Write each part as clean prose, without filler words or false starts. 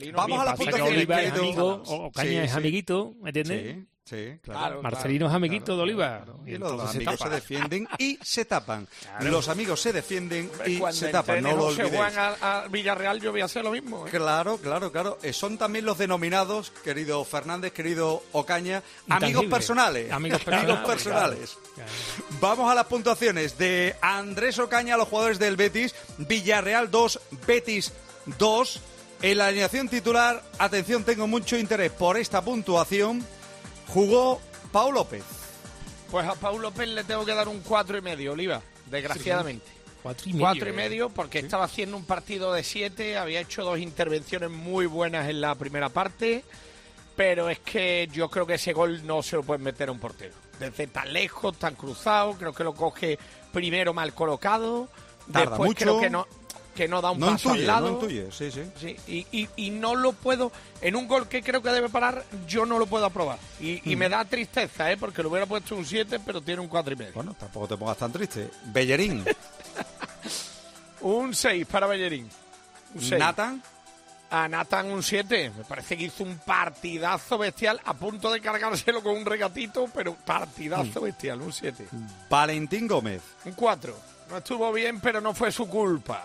Vamos a la puntuación. Oliva es amigo, Ocaña es amiguito, ¿me entiendes? Sí, claro. Marcelino es amiguito de Oliva. Claro. Y los amigos se defienden y se tapan. Claro. Los amigos se defienden y se tapan, no lo olvidéis. Cuando Juan a Villarreal yo voy a hacer lo mismo. Claro. Son también los denominados, querido Fernández, querido Ocaña, amigos personales. Amigos personales. Claro. Vamos a las puntuaciones de Andrés Ocaña a los jugadores del Betis. Villarreal 2, Betis 2. En la alineación titular, atención, tengo mucho interés por esta puntuación. Jugó Pau López. Pues a Pau López le tengo que dar un 4,5, Oliva, desgraciadamente. 4,5 porque estaba haciendo un partido de 7, había hecho 2 intervenciones muy buenas en la primera parte, pero es que yo creo que ese gol no se lo puede meter a un portero. Desde tan lejos, tan cruzado, creo que lo coge primero mal colocado, tarda después mucho. creo que no da un paso al lado. No intuye, sí. Y no lo puedo, en un gol que creo que debe parar, yo no lo puedo aprobar. Y me da tristeza, porque le hubiera puesto un 7, pero tiene un 4,5. Bueno, tampoco te pongas tan triste. Bellerín. Un 6 para Bellerín. Un 6. Nathan. A Nathan un 7. Me parece que hizo un partidazo bestial, a punto de cargárselo con un regatito, pero partidazo bestial, un 7. Valentín Gómez. Un 4. No estuvo bien, pero no fue su culpa.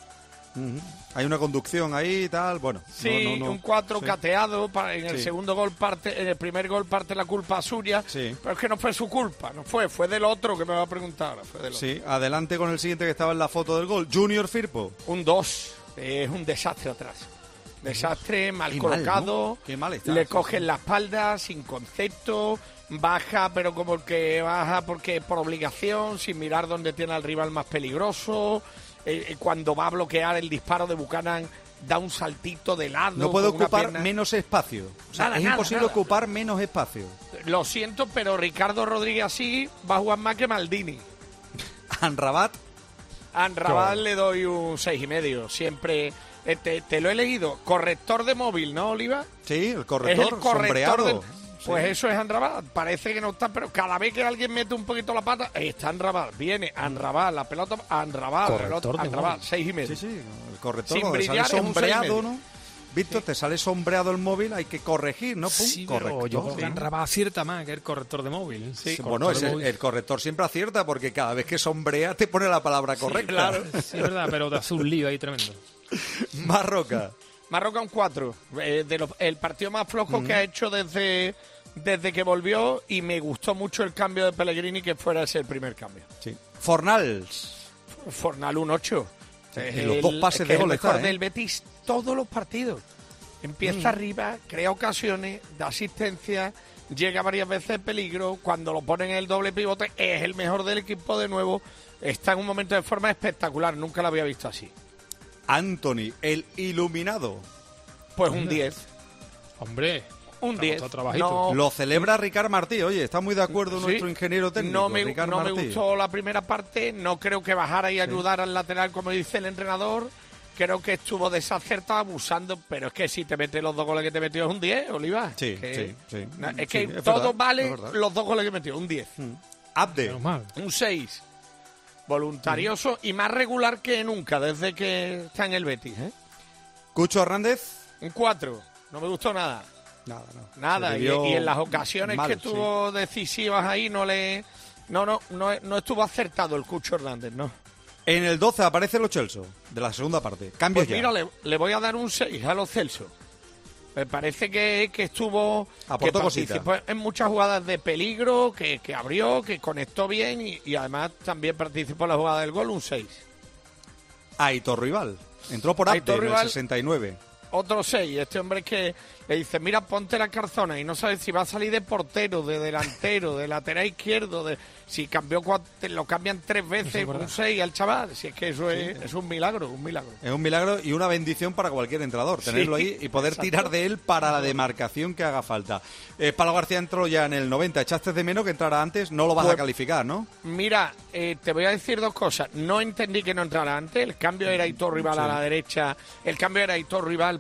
Hay una conducción ahí y tal, bueno. Sí, no. Un 4 sí. Cateado, en el segundo gol en el primer gol parte la culpa suya, pero es que no fue su culpa, fue del otro que me va a preguntar ahora, fue del otro. Sí, adelante con el siguiente que estaba en la foto del gol, Junior Firpo. Un 2, es un desastre atrás. Desastre, mal Qué colocado, mal, ¿no? Qué mal está, le cogen la espalda, sin concepto, baja, pero como el que baja porque por obligación, sin mirar dónde tiene al rival más peligroso. Cuando va a bloquear el disparo de Buchanan, da un saltito de lado. No puede ocupar menos espacio. O sea, es imposible ocupar menos espacio. Lo siento, pero Ricardo Rodríguez así va a jugar más que Maldini. Anrabat. Anrabat le doy un 6,5. Siempre, te lo he leído. Corrector de móvil, ¿no, Oliva? Sí, el corrector, es el corrector sombreado. Pues eso es Anrabat. Parece que no está, pero cada vez que alguien mete un poquito la pata, está Anrabat. Viene Anrabat, la pelota, Anrabat, Anrabat, 6,5. Sí, el corrector, sin cuando brillar, sale sombreado, ¿no? Víctor, Sí. te sale sombreado el móvil, hay que corregir, ¿no? Pum, Sí, correcto. pero yo creo que Anrabat acierta más que el corrector de móvil. Sí, bueno, el corrector siempre acierta porque cada vez que sombrea te pone la palabra correcta. Claro. Sí, es verdad, pero te hace un lío ahí tremendo. Marroca. Marroca un 4. El partido más flojo que ha hecho desde que volvió, y me gustó mucho el cambio de Pellegrini, que fuera ese el primer cambio. Sí. Fornals. Fornal un 8. Los dos pases de gol el mejor está, del Betis todos los partidos. Empieza arriba, crea ocasiones, da asistencia, llega varias veces en peligro. Cuando lo ponen en el doble pivote, es el mejor del equipo de nuevo. Está en un momento de forma espectacular. Nunca lo había visto así. Anthony, el iluminado. Pues un 10. Hombre, un 10. No, lo celebra Ricard Martí. Oye, está muy de acuerdo nuestro ingeniero técnico. No me gustó la primera parte. No creo que bajara y ayudara al lateral, como dice el entrenador. Creo que estuvo desacertado, abusando. Pero es que si te mete los 2 goles que te metió es un 10, Oliva. Sí. Es que todo vale los 2 goles que metió, un 10. Abde. Un 6. Voluntarioso y más regular que nunca desde que está en el Betis. Cucho Hernández. Un 4. No me gustó nada. Nada. Y en las ocasiones que tuvo decisivas ahí no estuvo acertado el Cucho Hernández, ¿no? En el 12 aparece Lo Celso, de la segunda parte. Cambio pues mira, le voy a dar un 6 a Lo Celso. Me parece que estuvo... Aportó que participó en muchas jugadas de peligro, que abrió, que conectó bien y además también participó en la jugada del gol, un 6. Aitor Rival. Entró por Abde en el 69. Otro 6. Este hombre que le dice, mira, ponte la calzona y no sabes si va a salir de portero, de delantero, de lateral izquierdo, si cambió lo cambian 3 veces, un 6 al chaval. Si es que eso es un milagro, Es un milagro y una bendición para cualquier entrenador, tenerlo ahí y poder tirar de él para la demarcación que haga falta. Pablo García entró ya en el 90. ¿Echaste de menos que entrara antes? No lo vas a calificar, ¿no? Mira, te voy a decir 2 cosas. No entendí que no entrara antes. El cambio era Aitor Rival a la derecha. El cambio era Aitor Rival,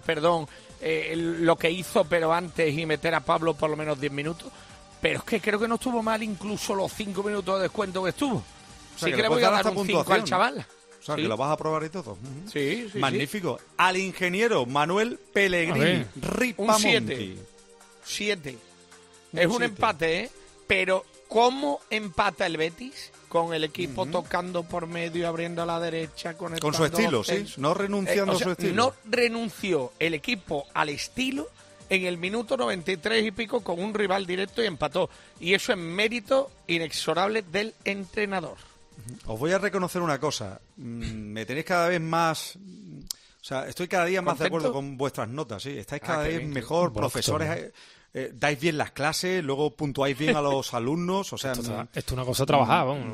lo que hizo, pero antes, y meter a Pablo por lo menos 10 minutos. Pero es que creo que no estuvo mal incluso los 5 minutos de descuento que estuvo. Sí que le voy a dar un 5 al chaval. O sea, Sí. que lo vas a probar y todo. Sí, sí, Magnífico. Al ingeniero Manuel Pellegrini Un Ripamonti. 7. 7. Es un 7. empate, ¿eh? Pero ¿cómo empata el Betis? Con el equipo tocando por medio y abriendo a la derecha. Con su estilo, sí. No renunciando a su estilo. No renunció el equipo al estilo en el minuto 93 y pico con un rival directo y empató. Y eso es mérito inexorable del entrenador. Os voy a reconocer una cosa. Me tenéis cada vez más... O sea, estoy cada día más de ¿Contento? acuerdo con vuestras notas, sí. Estáis cada qué vez bien. mejor, Bueno, profesores... dais bien las clases, luego puntuáis bien a los alumnos, o sea... Esto es una cosa trabajada, vamos.